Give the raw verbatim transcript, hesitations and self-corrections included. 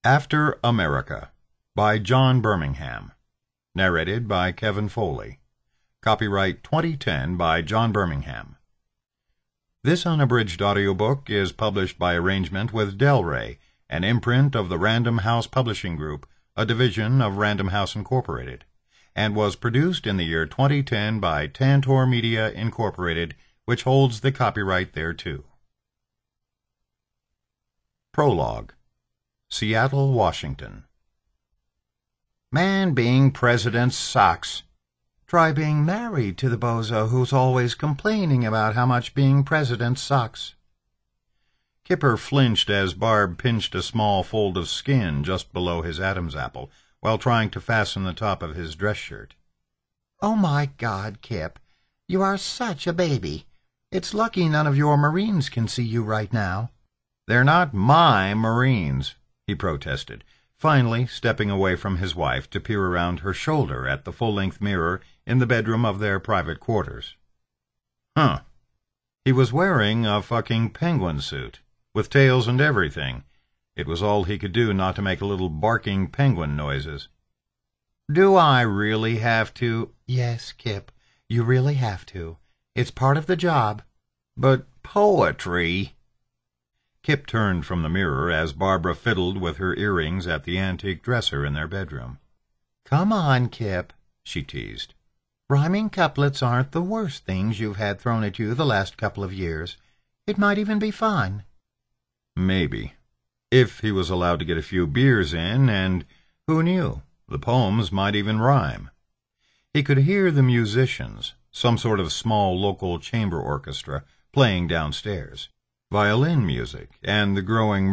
After America by John Birmingham. Narrated by Kevin Foley. Copyright twenty ten by John Birmingham. This unabridged audiobook is published by arrangement with Delray, an imprint of the Random House Publishing Group, a division of Random House Incorporated, and was produced in the year twenty ten by Tantor Media Incorporated, which holds the copyright thereto. Prologue. Seattle, Washington. Man being president sucks. Try being married to the bozo who's always complaining about how much being president sucks. Kipper flinched as Barb pinched a small fold of skin just below his Adam's apple while trying to fasten the top of his dress shirt. Oh, my God, Kip, you are such a baby. It's lucky none of your Marines can see you right now. They're not my Marines, he protested, finally stepping away from his wife to peer around her shoulder at the full-length mirror in the bedroom of their private quarters. Huh. He was wearing a fucking penguin suit, with tails and everything. It was all he could do not to make little barking penguin noises. Do I really have to? Yes, Kip, you really have to. It's part of the job. But poetry... Kip turned from the mirror as Barbara fiddled with her earrings at the antique dresser in their bedroom. Come on, Kip, she teased. Rhyming couplets aren't the worst things you've had thrown at you the last couple of years. It might even be fun. Maybe. If he was allowed to get a few beers in, and, who knew, the poems might even rhyme. He could hear the musicians, some sort of small local chamber orchestra, playing downstairs. Violin music, and the growing